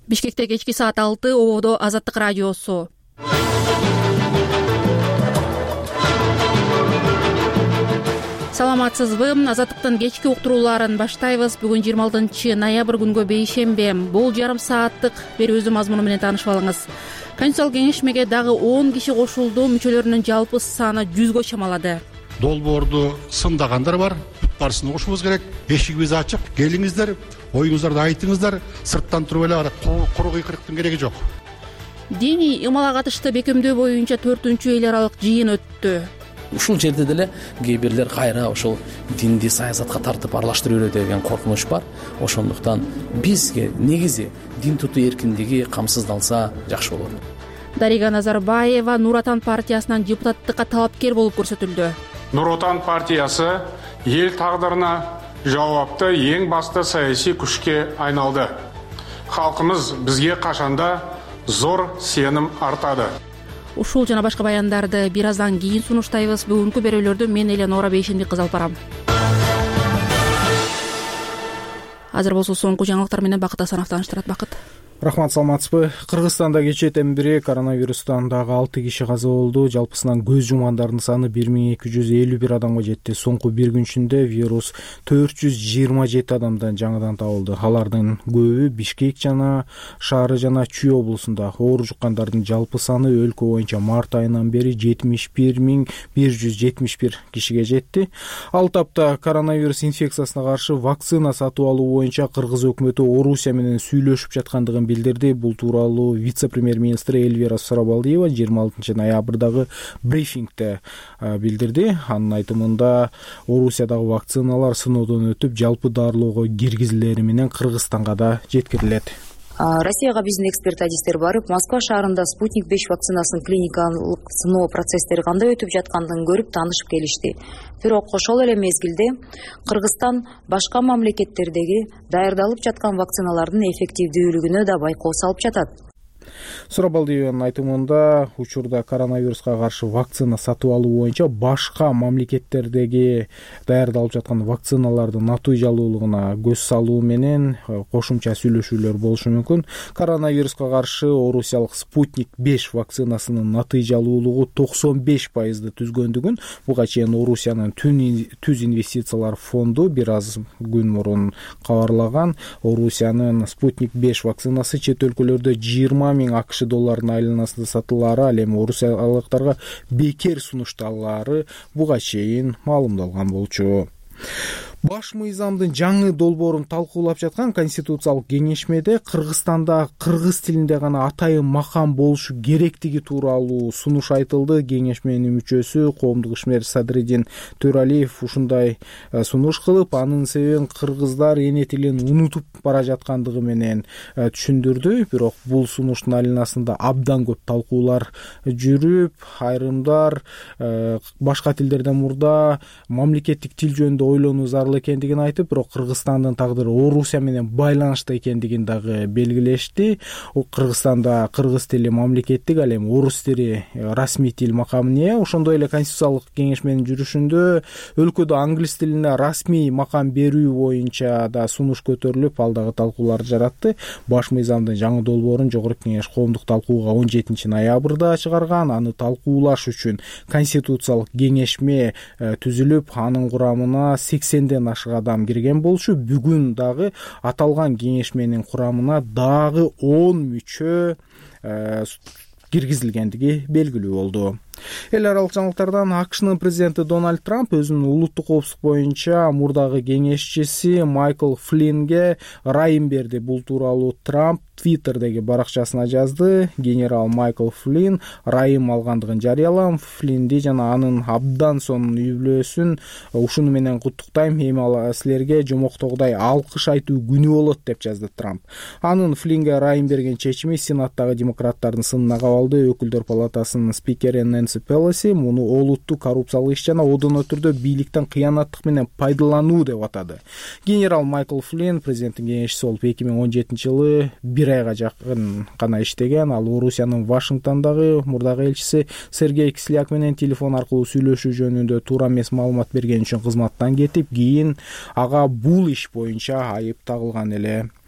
Бишкекте кечки саат 6 ободо Азаттык радиосу. Саламатсызбы? Азаттыктын кечки уктурууларын баштайбыз. Бүгүн 26 ноябрь күнгө бейшембе. Бул жарым сааттык берүүбүздүн мазмуну менен таанышып алыңыз. Конституциялык кеңешмеге дагы 10 киши кошулду. Мүчөлөрүнүн жалпы саны 100гө чамалады. Долбоорду сындагандар бар. Бүт барысына кошубуз керек. Эшигибиз ачык. Келиңиздер, оюңуздарды айтыңыздар. Сырттан туруп эле куру кыйкырыктын кереги жок. Диний ымалга катышты бекемдөө боюнча 4-эл аралык жыйын өттү. Ушул жерде деле кээ бирлер кайра ошол динди саясатка тартып аралаштырып берет деген коркунуч бар. Ошондуктан бизге негизи дин тутуу эркиндиги камсыздалса жакшы болот. Дарига Назарбаева Нур Отан партиясынан депутаттыкка талапкер болуп көрсөтүлдү. Нур Отан партиясы эл тагдырына жауапты эң басты саясий күчкө айналды. Халкыбыз бизге качанда зор сеним артады. Ушул жана башка баяндарды бир аздан кийин сунуштайбыз. Бүгүнкү берүүлөрдү мен Эленора Бейшенбек кызы алып барам. Азыр болсо соңку жаңылыктар менен Бакыт Асанов тааныштырат. Бакыт. Рахмат, саламатсызбы? Кыргызстанда кечээден бери коронавирустан дагы 6 киши каза болду. Жалпысынан көз жумгандардын саны 1251 адамга жетти. Соңку бир күн ичинде вирус 427 адамдан жаңыдан табылды. Алардын көбү Бишкек жана шаары жана Чүй облусунда. Оор жуккандардын жалпы саны өлкө боюнча март айынан бери 71171 кишиге жетти. Ал тапта коронавирус инфекциясына каршы вакцина сатып алуу боюнча Кыргыз өкмөтү Орусия менен сүйлөшүп жаткандыгын билдирди. Бул тууралуу вице-премьер-министр Эльвира Сурабалдиева 26 ноябрдагы брифингде билдирди. Анын айтымында Орусиядагы вакциналар сыноодон өтүп, жалпы дарылоого киргизилери менен Кыргызстанга да жеткирилет. Россияга биздин эксперт адистер барып, Москва шаарында Спутник 5 вакцинасын клиникалык сыноо процесстери кандай өтүп жаткандыгын көрүп таанышып келишти. Бирок ошол эле мезгилде Кыргызстан башка мамлекеттердеги даярдалып жаткан вакциналардын эффективдүүлүгүнө да байкоо салып жатат. Сурабалдиеванын айтымында учурда коронавируска каршы вакцина сатып алуу боюнча башка мамлекеттердеги даярдалып жаткан вакциналардын натыйжалуулугуна көз салуу менен кошумча сүйлөшүүлөр болушу мүмкүн. Коронавируска каршы Орусиялык Спутник 5 вакцинасынын натыйжалуулугу 95% түзгөндүгүн буга чейин Орусиянын түз инвестициялар фонду бир аз күн мурун кабарлаган. Орусиянын Спутник 5 вакцинасы чет өлкөлөрдө 20 000 АКШ долларынын айланасында сатылары, ал эми орусиялыктарга бекер сунушталары буга чейин маалымдалган болчу. Баш мыйзамдын жаңы долбоорун талкуулап жаткан Конституциялык кеңешмеде Кыргызстанда кыргыз тилинде гана атайын макам болушу керектиги тууралуу сунуш айтылды. Кеңешменин мүчөсү коомдук ишмер Садриддин Төралиев ушундай сунуш кылып, анын себебин кыргыздар эне тилин унутуп бара жаткандыгы менен түшүндүрдү. Бирок бул сунуштун айланасында абдан көп талкуулар жүрүп, айрымдар башка тилдерден мурда мамлекеттик тил жөнүндө ойлонуу зарыл экендигин айтып, бирок Кыргызстандын тагдыры Орусия менен байланышта экендигин дагы белгилешти. Кыргызстанда кыргыз тили мамлекеттик, ал эми орус тили расмий тил макамына ээ. Ошондой эле Конституциялык кеңешменин жүрүшүндө өлкөдө англис тилине расмий макам берүү боюнча да сунуш көтөрүлүп, ал дагы талкуулар жаратты. Баш мыйзамдын жаңы долбоорун Жогорку кеңеш коомдук талкууга 17 ноябрда чыгарган. Аны талкуулаш үчүн Конституциялык кеңешме түзүлүп, анын курамына 80ден ашык адам кирген болчу. Бүгүн дагы аталган кеңешменин курамына дагы 10 мүчө киргизилгендиги белгилүү болду. Эл аралык жаңылыктардан АКШнын президенти Дональд Трамп өзүнүн улуттук коопсуздук боюнча мурдагы кеңешчиси Майкл Флиннге ырайым берди. Бул тууралуу Трамп Твиттердеги баракчасына жазды. Генерал Майкл Флинн ырайым алгандыгын жарыялам. Флиннди жана анын абдан сонун үй бүлөсүн ушуну менен куттуктайм. Эми силерге жомоктогудай алкыш айтуу күнү болот деп жазды Трамп. Анын Флиннге ырайым берген чечими Сенаттагы демократтардын сынына кабылды. Өкүлдөр палатасынын спикери Нэнси Пелоси муну олуттуу коррупциялык иш жана одоно түрдө бийликтен кыянаттык менен пайдалануу деп атады. Генерал Майкл Флинн президенттин кеңешчиси болуп 2017-жылы бир айга жакын гана иштеген. Ал Орусиянын Вашингтондагы мурдагы элчиси Сергей Кисляк менен телефон аркылуу сүйлөшүү жөнүндө туура эмес маалымат берген үчүн кызматтан кетип, кийин ага бул иш боюнча айып тагылган эле.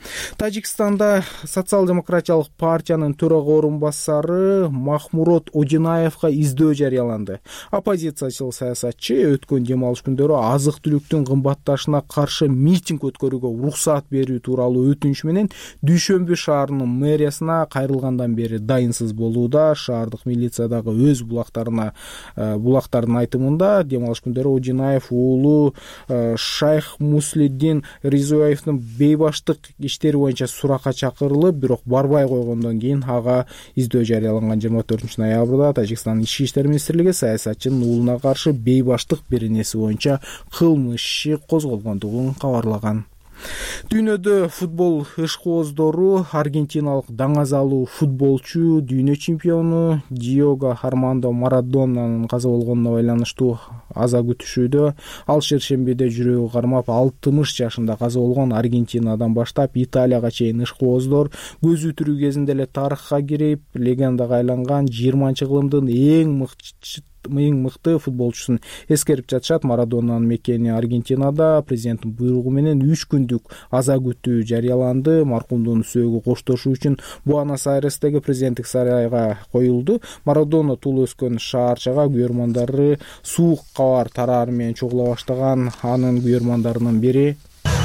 Тажикстанда социал-демократиялык партиянын төрага орун басары Махмурод Одинаевга издөө жарыяланды. Оппозициячыл саясатчы өткөн дем алыш күндөрү азык-түлүктүн кымбатташына каршы митинг өткөрүүгө уруксаат берүү тууралуу өтүнүч менен Дүйшөмбү шаарынын мэриясына кайрылгандан бери дайынсыз болууда. Шаардык милиция дагы өз булактардын айтымында дем алыш күндөрү Одинаев уулу Шайх Муслиддин Ризуаевдин бейбаштык иштери боюнча суракка чакырылып, бирок барбай койгондон кийин ага издөө жарыяланган. 24 ноябрда Тажикстандын ички иштер министрлиги саясатчынын уулуна каршы бейбаштык беренеси боюнча кылмыш иши козголгондугун кабарлаган. Дүйнөдө футбол ышкооздору аргентиналык даңазалуу футболчу дүйнө чемпиону Диего Армандо Марадонанын каза болгонуна байланыштуу аза күтүшүүдө. Ал шершембиде жүрөгү кармап 60 жашында каза болгон Аргентинадан баштап Италияга чейин ышкооздор көзү тирүү кезинде эле тарыхка кирип, легендага айланган 20-кылымдын эң мыкты футболчусун эскерип жатышат. Марадонанын мекени Аргентинада президенттин буйругу менен 3 күндүк аза күтүү жарыяланды. Маркумдун сөөгү коштошуу үчүн Буэнос-Айрестеги президенттик сарайга коюлду. Марадона туулуп өскөн шаарчага күйөрмандары суук кабар тараар менен чогула баштаган. Анын күйөрмандарынын бири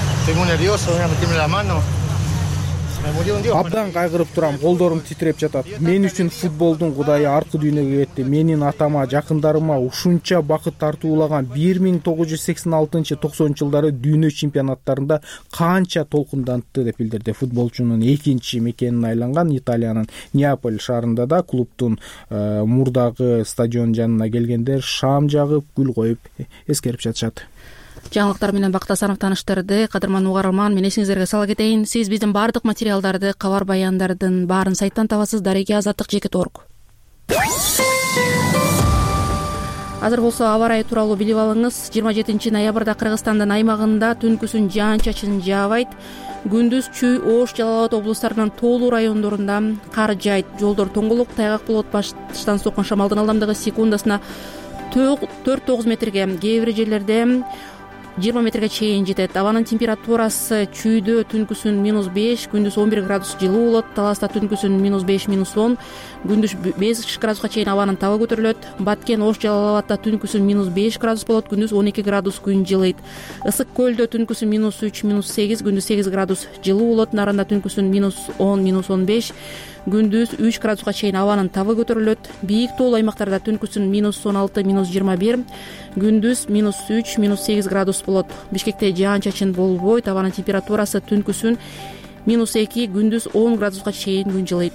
абдан кайгырып турам, колдорум титиреп жатат. Мен үчүн футболдун кудайы аркы дүйнөгө кетти. Менин атама, жакындарыма ушунча бакыт тартуулаган 1986-90 жылдары дүйнө чемпионаттарында канча толкундантты деп билдирди. Футболчунун экинчи мекенин айланган Италиянын Неаполь шаарында да клубдун мурдагы стадион жанына келгендер шам жагып, гүл коюп эскерип жатышат. Жаңылыктар менен Бакыт Асанов тааныштырды. Кадырман угарылман, мен эсиңиздерге сала кетейин. Сиз биздин баардык материалдарды, кабар баяндардын баарын сайттан табасыз. Дареги-Азаттык.org. Азыр болсо аба ырайы тууралуу билип алыңыз. 27 ноябрда Кыргызстандын аймагында түнкүсүн жаан-чачын жаабайт. Күндүз Чүй, Ош, Жалал Абад облустарынын тоолуу райондорунда кар жаайт. Жолдор тоңголук, тайгак болот. Баштан соккон шамалдын ылдамдыгы секундасына 4-9 метрге, кээ бир жерлерде 20 метрге чейин жетет. Абанын температурасы Чүйдө түнкүсүн -5, күндүз 11 градус жылуу болот. Таласта түнкүсүн -5, -10, күндүз 5 градуска чейин абанын табы көтөрүлөт. Баткен, Ош, Жалал Абадта түнкүсүн -5 градус болот, күндүз 12 градус күн жылыйт. Ысык көлдө түнкүсүн -3, -8, күндүз 8 градус жылуу болот. Наранда түнкүсүн -10, -15, күндүз 3 градуска чейин абанын табы көтөрүлөт. Бийик тоолуу аймактарда түнкүсүн -16, -21, күндүз -3, -8 градус болот. Бишкекте жаан-чачын болбойт. Абанын температурасы түнкүсүн -2, күндүз 10 градуска чейин күн жылыйт.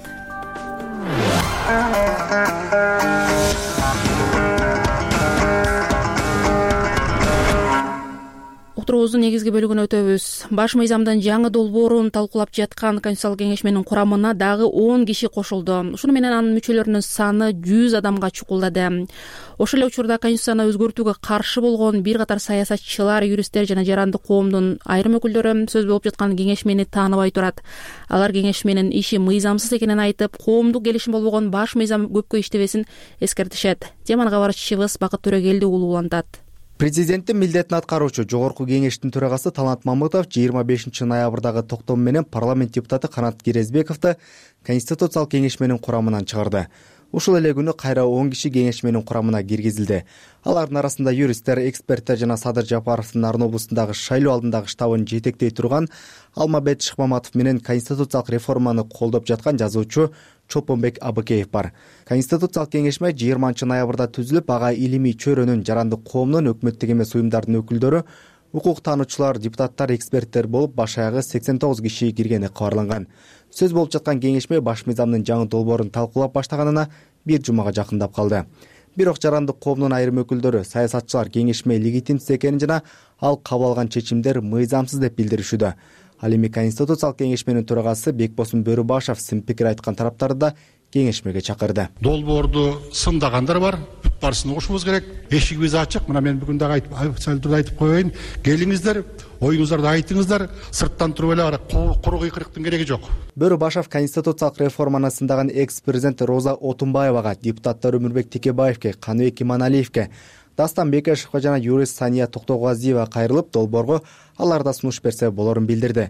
Уктуруубуздун негизги бөлүгүнө өтөбүз. Баш мыйзамдын жаңы долбоорун талкуулап жаткан Конституциялык кеңешменин курамына дагы 10 киши кошулду. Ушуну менен анын мүчөлөрүнүн саны 100 адамга чукулдады. Ошол эле учурда Конституцияны өзгөртүүгө каршы болгон бир катар саясатчылар, юристтер жана жарандык коомдун айрым өкүлдөрү сөз болуп жаткан кеңешмени тааныбай турат. Алар кеңешменин иши мыйзамсыз экенин айтып, коомдук келишим болбогон баш мыйзам көпкө иштебесин эскертишет. Теманы кабарчыбыз Бакыт Төрөгелди улуулантат. Президенттин милдетин аткаруучу Жогорку кеңештин төрагасы Талант Мамытов 25 ноябрдагы токтом менен парламент депутаты Канат Кирезбековду Конституциялык кеңешменин курамынан чыгарды. Ушул эле күнү кайра 10 киши кеңешменин курамына киргизилди. Алардын арасында юристтер, эксперттер жана Садыр Жапаровдун Арын облусундагы шайлоо алдындагы штабын жетектей турган Алмабет Шыкмаматов менен конституциялык реформаны колдоп жаткан жазуучу Чопонбек Абыкеев бар. Конституциялык кеңешме 20 ноябрда түзүлүп, ага илимий чөйрөнүн, жарандык коомдун, өкмөттүк эмес уюмдардын өкүлдөрү, укук таануучулар, депутаттар, эксперттер болуп, баш аягы 89 киши киргени кабарланган. Сөз болуп жаткан кеңешме баш мыйзамдын жаңы долбоорун талкуулап баштаганына бир жумага жакындап калды. Бирок жарандык коомдун айрым өкүлдөрү, саясатчылар кеңешме легитимсиз экенин жана ал кабыл алган чечимдер мыйзамсыз деп билдиришүүдө. Ал эми Конституциялык кеңешменин төрагасы Бекбосун Бөрүбашев сын пикир айткан тараптарды да кеңешмеге чакырды. Долбоорду сындагандар бар, бүт баарысын угушубуз керек. Эшигибиз ачык. Мына мен бүгүн дагы айтып коеюн. Келиңиздер, оюңуздарды айтыңыздар. Сырттан туруп эле куру кыйкырыктын кереги жок. Бөрүбашев Конституциялык реформаны сындаган экс-президент Роза Отунбаевага, депутаттар Өмүрбек Текебаевке, Каныбек Иманалиевке, Дастан Бекешевге жана юрист Сания Токтогазиева кайрылып, долбоорго алар да сунуш берсе болорун билдирди.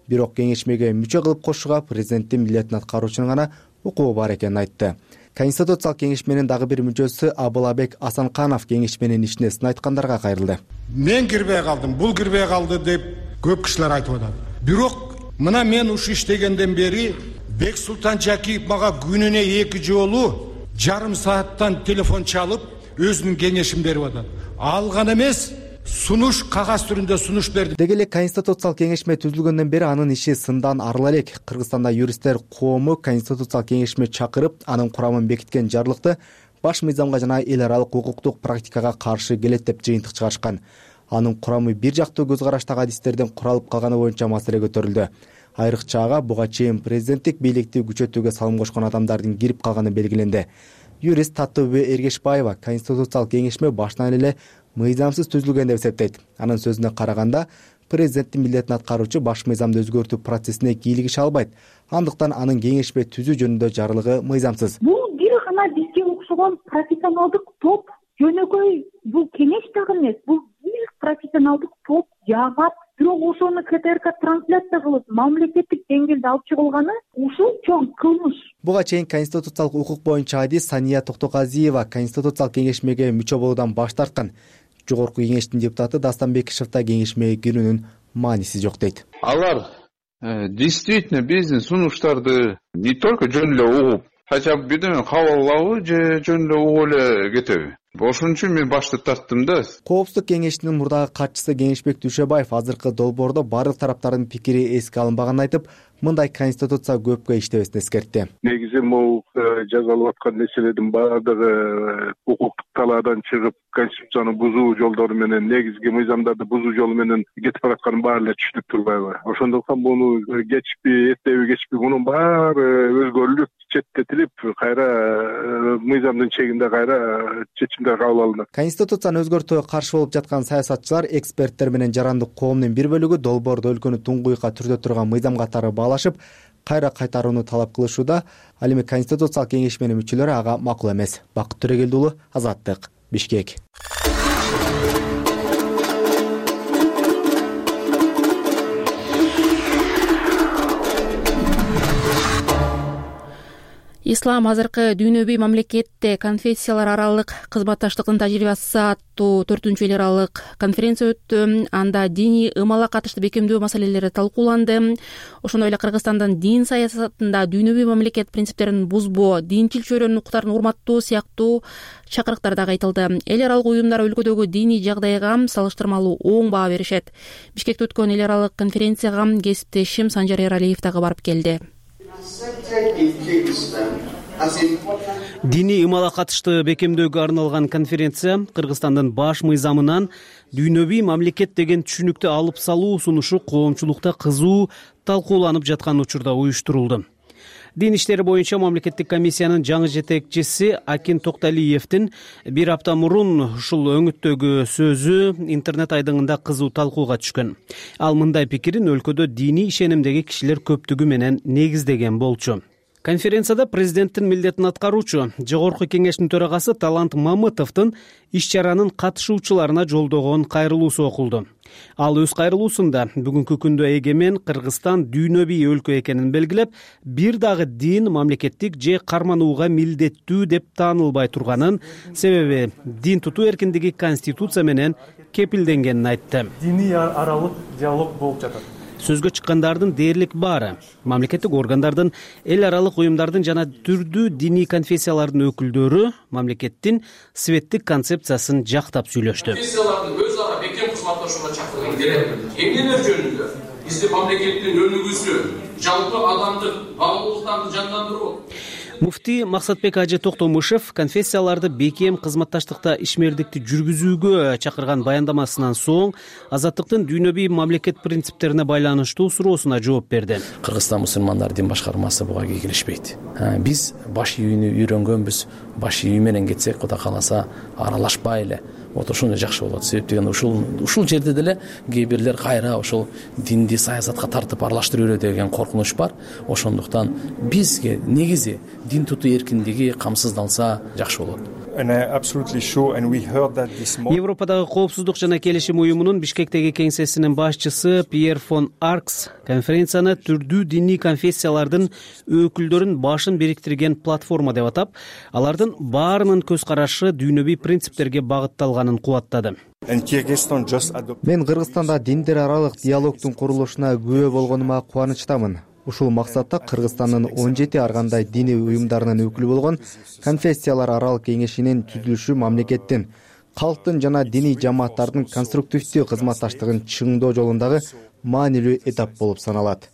бирок кеңешмеге мүчө кылып кошууга президенттин милдетин аткаруучунун гана укугу бар экенин айтты. Конституциялык кеңешменин дагы бир мүчөсү Абылабек Асанканов кеңешменин ишине сын айткандарга кайрылды. Мен кирбей калдым, бул кирбей калды деп көп кишилер айтып атат. Бирок мына мен ушу иштегенден бери Бексултан Жакиев мага күнүнө 2 жолу жарым сааттан телефон чалып өзүнүн кеңешин берип атат. Ал гана эмес, сунуш кагаз түрүндө сунуш берди. Деги эле конституциялык кеңешме түзүлгөндөн бери анын иши сындан арыла элек. Кыргызстанда юристтер коому конституциялык кеңешме чакырып, анын курамын бекиткен жарлыкты баш мыйзамга жана эл аралык укуктук практикага каршы келет деп жыйынтык чыгарышкан. Анын курамы бир жактуу көз караштагы адистерден куралып калганы боюнча маселе көтөрүлдү. Айрыкча ага буга чейин президенттик бийликти күчөтүүгө салым кошкон адамдардын кирип калганы белгиленди. Юрист Татыбү Эргешбаева конституциялык кеңешме башынан эле мыйзамсыз түзүлгөн деп эсептейт. Анын сөзүнө караганда, президенттин милдетин аткаруучу баш мыйзамды өзгөртүү процессине кийлигише албайт. Андыктан анын кеңешме түзүү жөнүндө жарлыгы мыйзамсыз. Бул бир гана бизге окшогон профессионалдык топ, жөнөкөй бул кеңеш дагы эмес, бул бир профессионалдык топ жагат. Бирок ошону КТРК трансляция кылып, мамлекеттик деңгээлде алып чыгылганы ушул чоң кылмыш. Буга чейин конституциялык укук боюнча адис Сания Токтоказиева конституциялык кеңешмеге мүчө болуудан баш тарткан. Жогорку кеңештин депутаты Дастан Бекишев да кеңешмеге кирүүнүн мааниси жок дейт. Алар действительно биздин сунуштарды не только жөн эле угуп, хотя бы бирдеме кабыл алабы же жөн эле угуп эле кетеби? Ошон үчүн мен башты тарттым да. Коопсуздук кеңешинин мурдагы катчысы Кеңешбек Дүйшөбаев азыркы долбоордо бардык тараптардын пикири эске алынбаганын айтып, мындай конституция көпкө иштебесин эскертти. Негизи могу жазалып аткан нерселердин баардыгы укуктук талаадан чыгып, конституцияны бузуу жолдору менен, негизги мыйзамдарды бузуу жолу менен кетип баратканы баары эле түшүнүп турбайбы? Ошондуктан муну кечпи, эртеби кечпи мунун баары өзгөрүлүп, четтетилип, кайра мыйзамдын чегинде кайра чечимдер кабыл алынат. Конституцияны өзгөртүүгө каршы болуп жаткан саясатчылар, эксперттер менен жарандык коомдун бир бөлүгү долбоордо өлкөнү туңгуйка түрдө турган мыйзам катары баалашып, кайра кайтарууну талап кылышууда. Ал эми конституциялык кеңешменин мүчөлөрү ага макул эмес. Бакыт Төрөгелди уулу, Азаттык, Бишкек. Ислам азыркы дүйнөбүй мамлекетте конфессиялар аралык кызматташтыктын тажрыйбасы аттуу 4-эл аралык конференция өттү. Анда диний ымала катыштуу бекемдөө маселелери талкууланды. Ошондой эле Кыргызстандын дин саясатында дүйнөбүй мамлекет принциптерин бузбоо, динчил чөйрөнүн укуктарын урматтоо сыяктуу чакырыктар дагы айтылды. Эл аралык уюмдар өлкөдөгү диний жагдайга салыштырмалуу оң баа беришет. Бишкекте өткөн эл аралык конференцияга кесиптешим Санжар Эралиев дагы барып келди. Диний ымала катыштуу бекемдөөгө арналган конференция Кыргызстандын баш мыйзамынан дүйнөбүй мамлекет деген түшүнүктү алып салуу сунушу коомчулукта кызуу талкууланып жаткан учурда уюштурулду. Дин иштери боюнча мамлекеттик комиссиянын жаңы жетекчиси Акин Токталиевдин бир апта мурун ушул өңүттөгү сөзү интернет айдыңында кызуу талкууга түшкөн. Ал мындай пикирин өлкөдө диний ишенимдеги кишилер көптүгү менен негиздеген болчу. Конференцияда президенттин милдетин аткаруучу Жогорку кеңештин төрагасы Талант Мамытовдун иш-чаранын катышуучуларына жолдогон кайрылуусу окулду. Ал өз кайрылуусунда бүгүнкү күндө эгемен Кыргызстан дүйнөбүй өлкө экенин белгилеп, бир дагы дин мамлекеттик же карманууга милдеттүү деп таанылбай турганын, себеби дин тутуу эркиндиги Конституция менен кепилденгенин айтты. Диний аралык диалог болуп жатат. Сөзгө чыккандардын дээрлик баары мамлекеттик органдардын, эл аралык уюмдардын жана түрдүү диний конфессиялардын өкүлдөрү мамлекеттин светтик концепциясын жактап сүйлөштү. Конфессиялардын өз ара бекем кызматташууга чакырган керек. Эмнелер жөнүндө бизди мамлекеттин өнүгүүсү, жалпы адамдык баалуулуктарды жандандыруу. Муфтий Максатбек Ажы Токтомушев конфессияларды бекем кызматташтыкта ишмердикти жүргүзүүгө чакырган баяндамасынан соң азаттыктын дүйнөбүй мамлекет принциптерине байланыштуу суроосуна жооп берди. Кыргызстан мусулмандар дин башкармасы буга кийлешпейт. Биз баш ийүүнү үйрөнгөнбүз. Баш ийүү менен кетсек, Кудай кааласа, аралашпай эле отурушун жакшы болот. Себеп деген ушул жерде деле кээ бирлер кайра ошол динди саясатка тартып аралаштырып берет деген коркунуч бар. Ошондуктан бизге негизи дин тутуу эркиндиги камсыздалса жакшы болот. Европадагы коопсуздук жана келишим уюмунун Бишкектеги кеңсесинин башчысы Пьер фон Аркс конференцияны түрдүү диний конфессиялардын өкүлдөрүн башын бириктирген платформа деп атап, алардын баарынын көз карашы дүйнөбүй принциптерге багытталганын кубаттады. Мен Кыргызстанда диндер аралык диалогдун курулушуна күбө болгонума кубанычтамын. Ушул максатта Кыргызстандын 17 ар кандай диний уюмдарынын өкүлү болгон конфессиялар аралык кеңешинин түзүлүшү мамлекеттин, калктын жана диний жамааттардын конструктивдүү кызматташтыгын чыңдоо жолундагы маанилүү этап болуп саналат.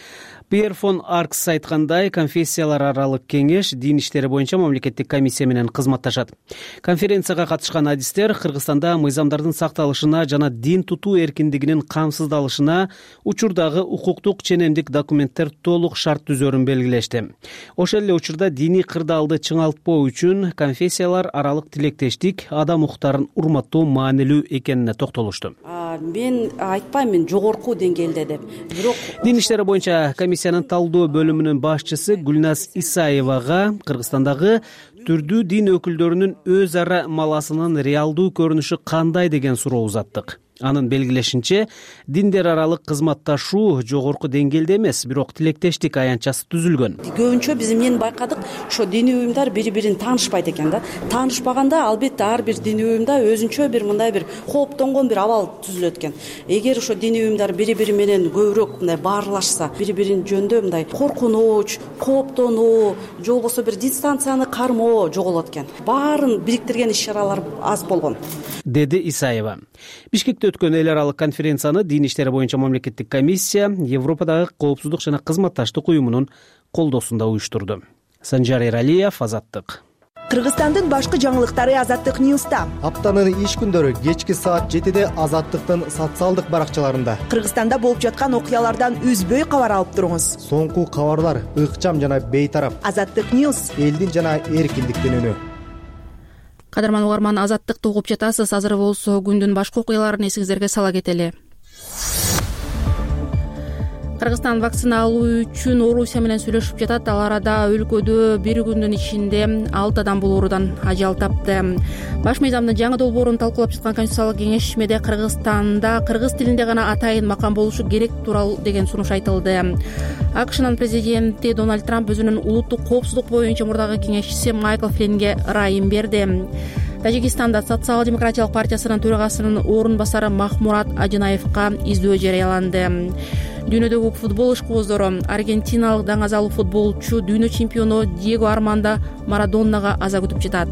Пьер фон Аркс айткандай, конфессиялар аралык кеңеш дин иштери боюнча мамлекеттик комиссия менен кызматташат. Конференцияга катышкан адистер Кыргызстанда мыйзамдардын сакталышына жана дин тутуу эркиндигинин камсыздалышына учурдагы укуктук ченемдик документтер толук шарт түзөрүн белгилешти. Ошол эле учурда диний кырдаалды чыңалтпоо үчүн конфессиялар аралык тилектештик, адам укуктарын урматтоо маанилүү экенине токтолушту. Мен айтпайм, мен жогорку деңгээлде деп. Бирок дин иштери боюнча комиссиянын талдоо бөлүмүнүн башчысы Гүлназ Исаевага Кыргызстандагы түрдүү дин өкүлдөрүнүн өз ара маласынын реалдуу көрүнүшү кандай деген суроо узаттык. Анын белгилешинче, диндер аралык кызматташуу жогорку деңгээлде эмес, бирок тилектештик аянтчасы түзүлгөн. Көбүнчө биз эмнени байкадык, ошо диний уюмдар бири-бирин таанышпайт экен да. Таанышпаганда албетте ар бир диний уюмда өзүнчө бир мындай бир кооптонгон бир абал түзүлөт экен. Эгер ошо диний уюмдар бири-бири менен көбүрөөк мындай баарлашса, бири-бирин жөнүндө мындай коркунуч, кооптонуу, же болбосо бир дистанцияны кармоо жоголот экен. Баарын бириктирген иш-чаралар аз болгон, деди Исаева. Бишкекте өткөн эл аралык конференцияны дин иштери боюнча мамлекеттик комиссия Европадагы коопсуздук жана кызматташтык уюмунун колдоосунда уюштурду. Санжар Эралиев, Азаттык. Кыргызстандын башкы жаңылыктары Азаттык Ньюста. Аптанын иш күндөрү кечки саат 7-де Азаттыктын социалдык баракчаларында. Кыргызстанда болуп жаткан окуялардан үзбөй кабар алып туруңуз. Соңку кабарлар ыкчам жана бейтарап. Азаттык Ньюс. Элдин жана эркиндиктин үнү. Кадырман угарман, Азаттыкты угуп жатасыз. Азыр болсо күндүн башка окуяларын эсиңиздерге сала кетели. Кыргызстан вакцина алуу үчүн Орусия менен сүйлөшүп жатат. Ал арада өлкөдө бир күндүн ичинде 6 адам бул оорудан ажал тапты. Баш мыйзамдын жаңы долбоорун талкуулап жаткан Конституциялык кеңешмеде Кыргызстанда кыргыз тилинде гана атайын макам болушу керек тууралуу деген сунуш айтылды. АКШнын президенти Дональд Трамп өзүнүн улуттук коопсуздук боюнча мурдагы кеңешчиси Майкл Флинге ырайым берди. Тажикистанда Социал-демократиялык партиясынын төрагасынын орун басары Махмурат Ажынаевка издөө жарыяланды. Дүйнөдөгү футбол ишкуоздору аргентиналык даңазалуу футболчу дүйнө чемпиону Диего Армандо Марадоннага аза күтүп жатат.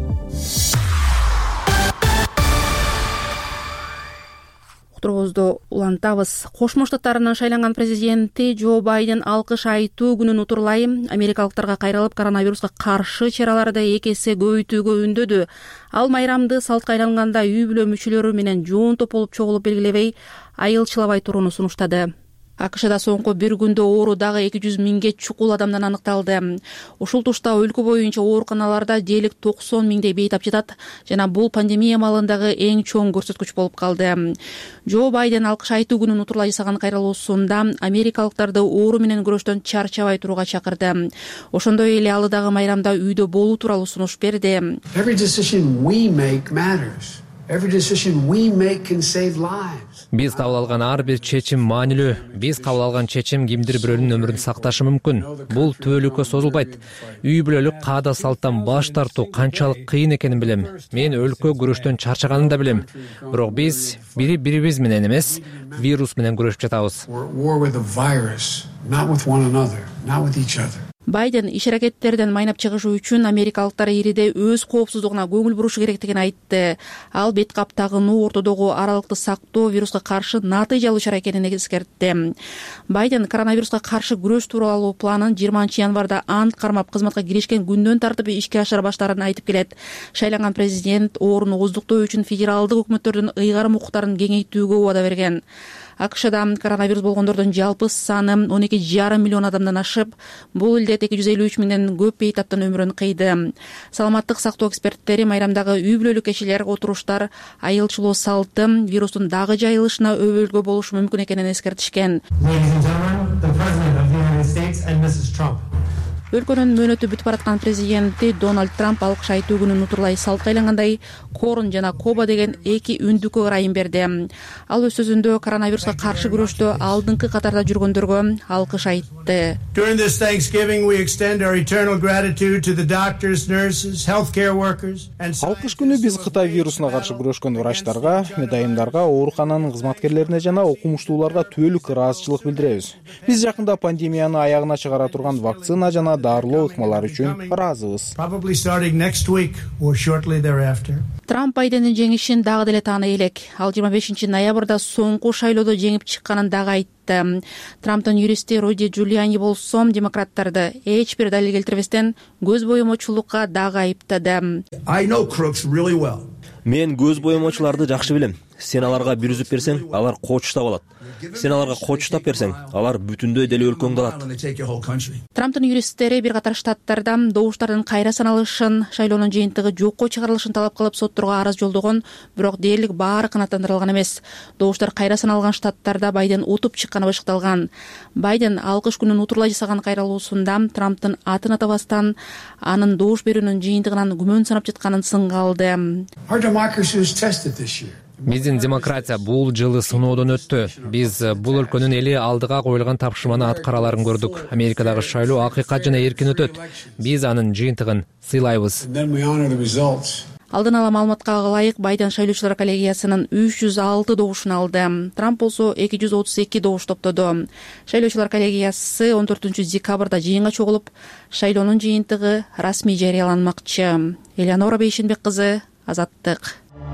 Уктуруубузду улантабыз. Кошмо Штаттарынын шайланган президенти Джо Байден алкыш айтуу күнүн утурлай америкалыктарга кайрылып коронавируска каршы чараларды 2 эсе көбөйтүүгө үндөдү. Ал майрамды салтка айланганда үй бүлө мүчөлөрү менен жоон топ болуп чогулуп белгилебей, айылчылабай турууну сунуштады. АКШда соңку бир күндө оору дагы 200 миңге чукул адамдан аныкталды. Ушул тушта өлкө боюнча ооруканаларда дээрлик 90 миңдей бейтап жатат жана бул пандемия маалындагы эң чоң көрсөткүч болуп калды. Джо Байден алкыш айтуу күнүн утурлай жасаган кайрылуусунда америкалыктарды оору менен күрөштөн чарчабай турууга чакырды. Ошондой эле ал дагы майрамда үйдө болуу тууралуу сунуш берди. Биз кабыл алган ар бир чечим маанилүү. Биз кабыл алган чечим кимдир бирөөнүн өмүрүн сакташы мүмкүн. Бул түбөлүккө созулбайт. Үй бүлөлүк каада салттан баш тартуу канчалык кыйын экенин билем. Мен өлкө күрөштөн чарчаганын да билем. Бирок биз бири-бирибиз менен эмес, вирус менен күрөшүп жатабыз. Байден иш-аракеттерден майнап чыгышы үчүн америкалыктар ириде өз коопсуздугуна көңүл бурушу керектигин айтты. Ал бет кап тагынуу, ортодогу аралыкты сактоо вируска каршы натыйжалуу чара экенин эскертти. Байден коронавируска каршы күрөш тууралуу планын 20 январда ант кармап кызматка киришкен күндөн тартып ишке ашыра баштаарын айтып келет. Шайланган президент ооруну ооздуктоо үчүн федералдык өкмөттөрдүн ыйгарым укуктарын кеңейтүүгө убада берген. АКШда коронавирус болгондордун жалпы саны 12,5 миллион адамдан ашып, бул илдет 253 миңден көп бейтаптын өмүрүн кыйды. Саламаттык сактоо эксперттери майрамдагы үй бүлөлүк кишилер, отуруштар, айылчылоо салты вирустун дагы жайылышына өбөлгө болушу мүмкүн экенин эскертишкен. Өлкөнүн мөөнөтү бүтүп бараткан президенти Дональд Трамп алкыш айтуу күнүн утурлай салкы айлангандай Корн жана Коба деген эки үндүккө ырайым берди. Ал өз сөзүндө коронавируска каршы күрөштө алдыңкы катарда жүргөндөргө алкыш айтты. Алкыш күнү биз Кытай вирусуна каршы күрөшкөн врачтарга, медайымдарга, оорукананын кызматкерлерине жана окумуштууларга түбөлүк ыраазычылык билдиребиз. Биз жакында пандемияны аягына чыгара турган вакцина жана дарылоо ыкмалары үчүн ыраазыбыз. Трамп Байдендин жеңишин дагы деле тааный элек. Ал 25 ноябрда соңку шайлоодо жеңип чыкканын дагы айтты. Трамптын юристи Руди Джулиани болсо демократтарды эч бир далил келтирбестен көз боемочулукка дагы айыптады. Мен көз боемочуларды жакшы билем. Сен аларга бир үзүп берсең, алар кочуштап алат. Сен аларга кочуштап берсең, алар бүтүндөй деле өлкөңдү алат. Трамптын юристтери бир катар штаттарда добуштардын кайра саналышын, шайлоонун жыйынтыгы жокко чыгарылышын талап кылып сотторго арыз жолдогон, бирок дээрлик баары канааттандырылган эмес. Добуштар кайра саналган штаттарда Байден утуп чыкканы бышыкталган. Байден алкыш күнүн утурлай жасаган кайрылуусунда Трамптын атын атабастан анын добуш берүүнүн жыйынтыгынан күмөн санап жатканын сынга алды. Биздин демократия бул жылы сыноодон өттү. Биз бул өлкөнүн эли алдыга коюлган тапшырманы аткараларын көрдүк. Америкадагы шайлоо акыйкат жана эркин өтөт. Биз анын жыйынтыгын сыйлайбыз. Алдын ала маалыматка ылайык Байден шайлоочулар коллегиясынын 306 добушун алды. Трамп болсо 232 добуш топтоду. Шайлоочулар коллегиясы 14 декабрда жыйынга чогулуп, шайлоонун жыйынтыгы расмий жарыяланмакчы. Элеонора Бейшенбек кызы, Азаттык.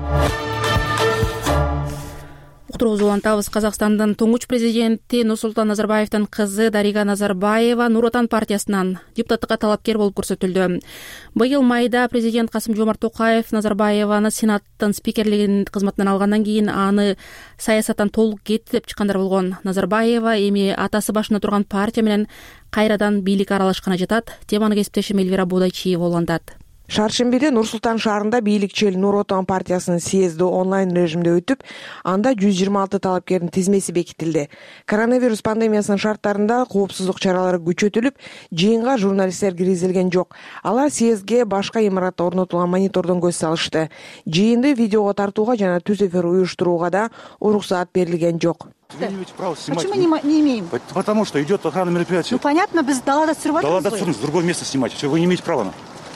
Уктуруубузду улантабыз. Казакстандын туңгуч президенти Нурсултан Назарбаевдин кызы Дарига Назарбаева Нур Отан партиясынан депутаттыкка талапкер болуп көрсөтүлдү. Быйыл майда президент Касым-Жомарт Токаев Назарбаеваны Сенаттын спикерлигин кызматынан алгандан кийин аны саясаттан толук кетти деп чыккандар болгон. Назарбаева эми атасы башында турган партия менен кайрадан бийликке аралашканы жатат. Теманы кесиптешим Элвира Будайчиева улантат. Шаршембиде Нур-Султан шаарында бийликчил Нур Отан партиясынын съезди онлайн режимде өтүп, анда 126 талапкердин тизмеси бекитилди. Коронавирус пандемиясынын шарттарында коопсуздук чаралары күчөтүлүп, жыйынга журналисттер киргизилген жок. Алар съездге башка имаратта орнотулган монитордон көз салышты. Жыйынды видеого тартууга жана түз эфир уюштурууга да уруксаат берилген жок. Вы не имеете права снимать. Почему не имеем? Потому что идет охрана мероприятия. Понятно, без далада срывать. Далада с другого места снимать. Вы не имеете права.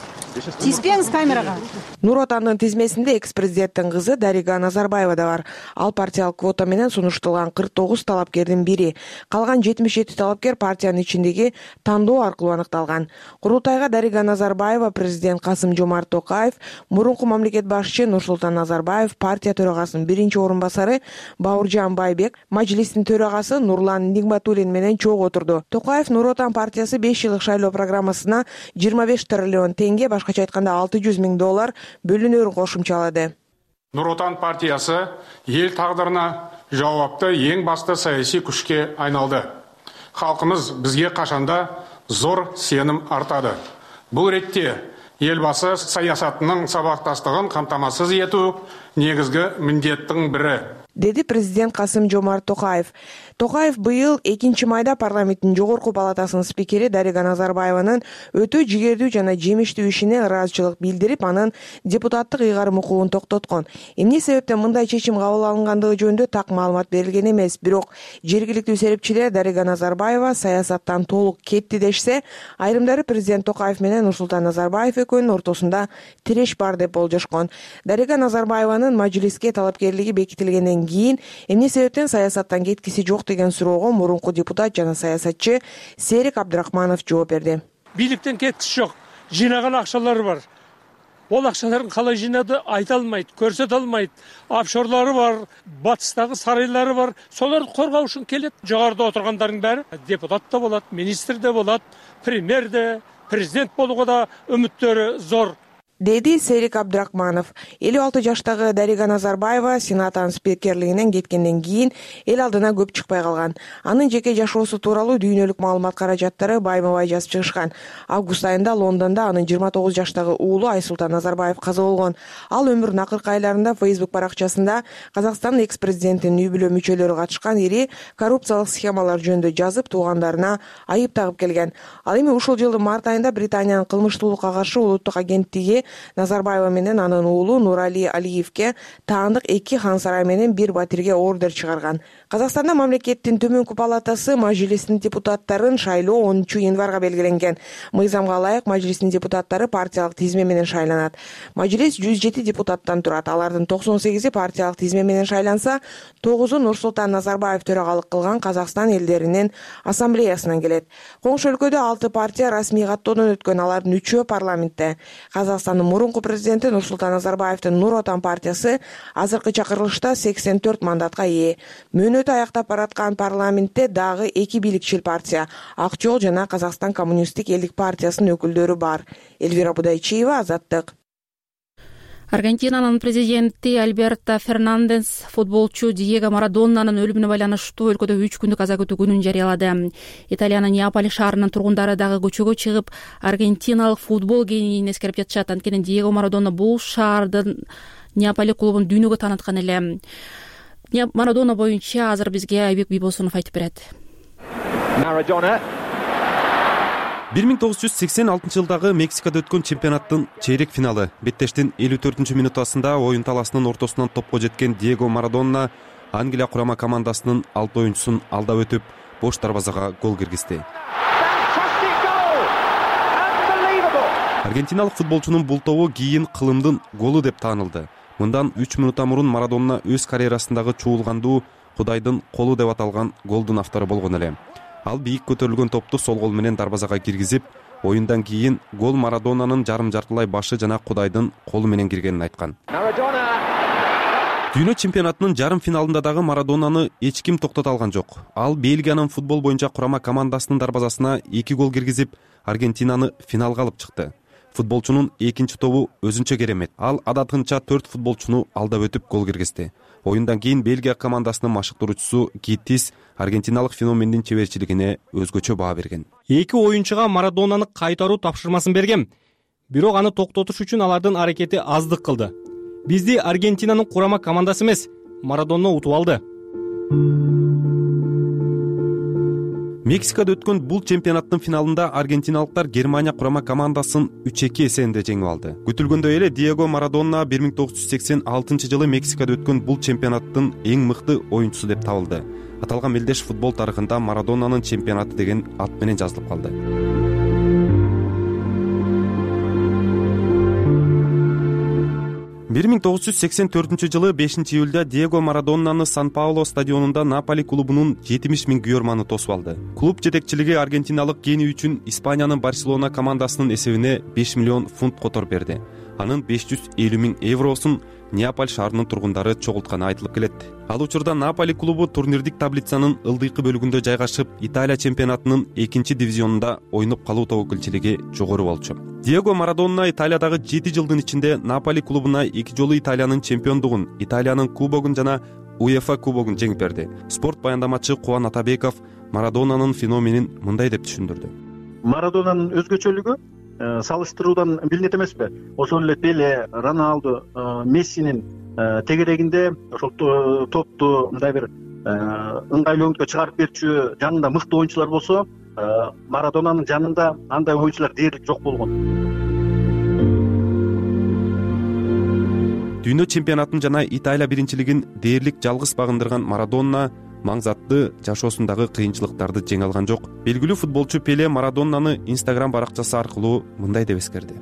Тиспеңиз камерага. Нур Отандын тизмесинде экс-президенттин кызы Дарига Назарбаева да бар. Ал партиялык квота менен сунушталган 49 талапкердин бири. Калган 77 талапкер партиянын ичиндеги тандоо аркылуу аныкталган. Курултайга Дарига Назарбаева, президент Касым-Жомарт Токаев, мурунку мамлекет башчы Нурсултан Назарбаев, партия төрагасынын биринчи орун басары Бауыржан Байбек, мажлистин төрагасы Нурлан Нигматуллин менен чогуу отурду. Токаев Нур Отан партиясы 5 жылдык шайлоо программасына 25 триллион теңге, башкача айтканда $600 000 бөлүнөрүн кошумчалады. Нур Отан партиясы ел тағдырына жауапты ең басты саяси күшке айналды. Халқымыз бізге қашанда зор сенім артады. Бұл ретте елбасы саясатының сабақтастығын қамтамасыз ету негізгі міндеттің бірі. Деди президент Касым-Жомарт Токаев. Токаев быйыл 2 майда парламенттин жогорку палатасынын спикери Дарига Назарбаеванын өтө жигердүү жана жемиштүү ишине ыраазычылык билдирип, анын депутаттык ыйгарым укугун токтоткон. Эмне себептен мындай чечим кабыл алынгандыгы жөнүндө так маалымат берилген эмес, бирок жергиликтүү серепчилер Дарига Назарбаева саясаттан толук кетти дешсе, айрымдары президент Токаев менен Нурсултан Назарбаев экөөнүн ортосунда тиреш бар деп болжошкон. Дарига Назарбаеванын мажлиске талапкерлиги бекитилгенден кийин эмне себептен саясаттан кеткиси жок деген суроого мурунку депутат жана саясатчы Серик Абдрахманов жооп берди. Бийликтен кеткиси жок, жыйнаган акчалары бар. Ол акчаларын калай жыйнады айта алмайт, көрсөтө алмайт. Офшорлары бар, батыстагы сарайлары бар. Соларды коргоо үчүн келет. Жогоруда отургандардын баары депутат да болот, министр да болот, премьер да, президент болууга да үмүттөрү зор. деди Серик Абдрахманов. 56 жаштагы Дарига Назарбаева сенаттын спикерлигинен кеткенден кийин эл алдына көп чыкпай калган. Анын жеке жашоосу тууралуу дүйнөлүк маалымат каражаттары байма-бай жазып чыгышкан. Август айында Лондондо анын 29 жаштагы уулу Айсултан Назарбаев каза болгон. Ал өмүрүнүн акыркы айларында Facebook баракчасында Казакстандын экс-президентинин үй бүлө мүчөлөрү катышкан ири коррупциялык схемалар жөнүндө жазып, туугандарына айып тагып келген. Ал эми ушул жылдын март айында Британиянын кылмыштуулукка каршы улуттук агенттиги Назарбаева менен анын уулу Нурали Алиевке таандык 2 хан сарай менен 1 батирге ордер чыгарган. Казакстанда мамлекеттин төмөнкү палатасы Мажлистин депутаттарын шайлоо 10 январга белгиленген. Мыйзамга ылайык Мажлистин депутаттары партиялык тизме менен шайланат. Мажлис 107 депутаттан турат. Алардын 98-и партиялык тизме менен шайланса, 9-у Нурсултан Назарбаев төрагалык кылган Казакстан элдеринин ассамблеясынан келет. Коңшу өлкөдө 6 партия расмий каттоодон өткөн, алардын 3-өө парламентте. Казакстандын мурунку президенти Нурсултан Назарбаевдин Нур Отан партиясы азыркы чакырылышта 84 мандатка ээ. Мөөнөтү аяктап бараткан парламентте дагы 2 бийликчил партия Ак жол жана Казакстан коммунисттик элдик партиясынын өкүлдөрү бар. Эльвира Будайчиева, Азаттык. Аргентинанын президенти Альберто Фернандес футболчу Диего Марадоннанын өлүмүнө байланыштуу өлкөдө 3 күндүк аза күтүү күнүн жарыялады. Италиянын Неаполь шаарынын тургундары дагы көчөгө чыгып, аргентиналык футбол генийин эскерип жатышат. Анткени Диего Марадонна бул шаардын Неаполь клубун дүйнөгө тааныткан эле. Марадона боюнча азыр бизге Айбек Бийбосунов айтып берет. Марадона 1986-жылдагы Мексикада өткөн чемпионаттын чейрек финалы. Беттештин 54-мүнутасында оюн таласынын ортосунан топко жеткен Диего Марадона Англия курама командасынын 6 оюнчусун алдап өтүп, бош дарбазага гол киргизди. Аргентиналык футболчунун бул тобу кийин кылымдын голу деп таанылды. Мындан 3 минутта мурун Марадона өз карьерасындагы чуулгандуу Кудайдын колу деп аталган голдун автору болгон эле. Ал бийик көтөрүлгөн топту сол гол менен дарбазага киргизип, оюндан кийин гол Марадонанын жарым жартылай башы жана Кудайдын колу менен киргенин айткан. Дүйнө чемпионатынын жарым финалында дагы Марадонаны эч ким токтото алган жок. Ал Бельгиянын футбол боюнча курама командасынын дарбазасына 2 гол киргизип, Аргентинаны финалга алып чыкты. Футболчунун экинчи тобу өзүнчө керемет. Ал адатынча 4 футболчуну алдап өтүп гол киргизди. Оюндан кийин Бельгия командасынын машыктыруучусу Гиттис аргентиналык феномендин чеберчилигине өзгөчө баа берген. 2 оюнчуга Марадонаны кайтаруу тапшырмасын берген. Бирок аны токтотуш үчүн алардын аракети аздык кылды. Бизди Аргентинанын курама командасы эмес, Марадона утуп алды. Мексикада өткөн бул чемпионаттын финалында аргентиналыктар Германия курама командасын 3-2 эсебинде жеңип алды. Күтүлгөндөй эле Диего Марадона 1986-жылы Мексикада өткөн бул чемпионаттын эң мыкты оюнчусу деп табылды. Аталган мелдеш футбол тарыхында Марадонанын чемпионаты деген ат менен жазылып калды. 1984-жылы 5-июлда Диего Марадонаны Сан-Пауло стадионунда Наполи клубунун 70 000 күйөрманы тосуп алды. Клуб жетекчилиги аргентиналык гений үчүн Испаниянын Барселона командасынын эсебине 5 миллион фунт котор берди. Анын 550 000 евросун Неаполь шаарынын тургундары чогултканы айтылып келет. Ал учурда Наполи клубу турнирдик таблицанын ылдыйкы бөлүгүндө жайгашып, Италия чемпионатынын 2-дивизионунда ойноп калуу тобокелчилиги жогору болчу. Диего Марадона Италиядагы 7 жылдын ичинде Наполи клубуна 2 жолу Италиянын чемпиондугун, Италиянын кубогун жана УЕФА кубогун жеңип берди. Спорт баяндамачы Кубан Атабеков Марадонанын феноменин мындай деп түшүндүрдү. Марадонанын өзгөчөлүгү салыштыруудан билинет эмеспи? Ошол эле Пеле, Роналду, Мессинин тегерегинде ошол топту мындай бир ыңгайлууга чыгарып берчү жанында мыкты оюнчулар болсо, Марадонанын жанында андай оюнчулар дээрлик жок болгон. Дүйнө чемпионатын жана Италия биринчилигин дээрлик жалгыз багындырган Марадона маңзатты жашоосундагы кыйынчылыктарды жеңе алган жок. Белгилүү футболчу Пеле Марадонаны Instagram баракчасы аркылуу мындай деп эскерди.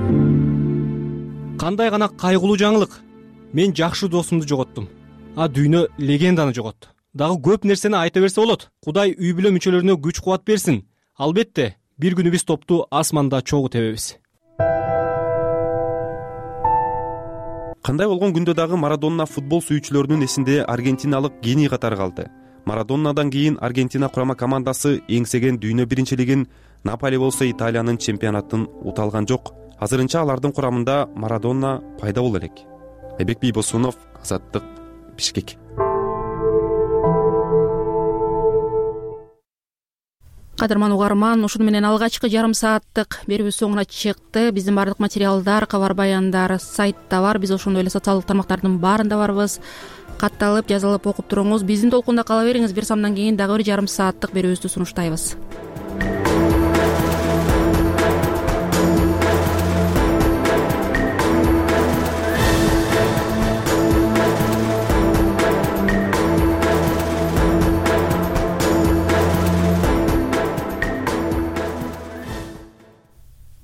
Кандай гана кайгылуу жаңылык. Мен жакшы досумду жоготтум. А дүйнө легенданы жоготту. Дагы көп нерсени айта берсе болот. Кудай үй бүлө мүчөлөрүнө күч кубат берсин. Албетте, бир күнү биз топту асманда чогуу тебебиз. Кандай болгон күндө дагы Марадона футбол сүйүүчүлөрүнүн эсинде аргентиналык гений катары калды. Марадонадан кийин Аргентина курама командасы эңсеген дүйнө биринчилигин, Наполи болсо Италиянын чемпионатын ута алган жок. азырынча алардын курамында Марадона пайда боло элек. Айбек Бийбосунов, Азаттык, Бишкек. Кадырман угарман, ушуну менен алгачкы жарым сааттык берүүбүз соңуна чыкты. Биздин бардык материалдар, кабар баяндар сайтта бар. Биз ошондой эле социалдык тармактардын баарында барбыз. Катталып, жазылып окуп туруңуз. Биздин толкунда кала бериңиз. Бир самдан кийин дагы бир жарым сааттык берүүбүздү сунуштайбыз.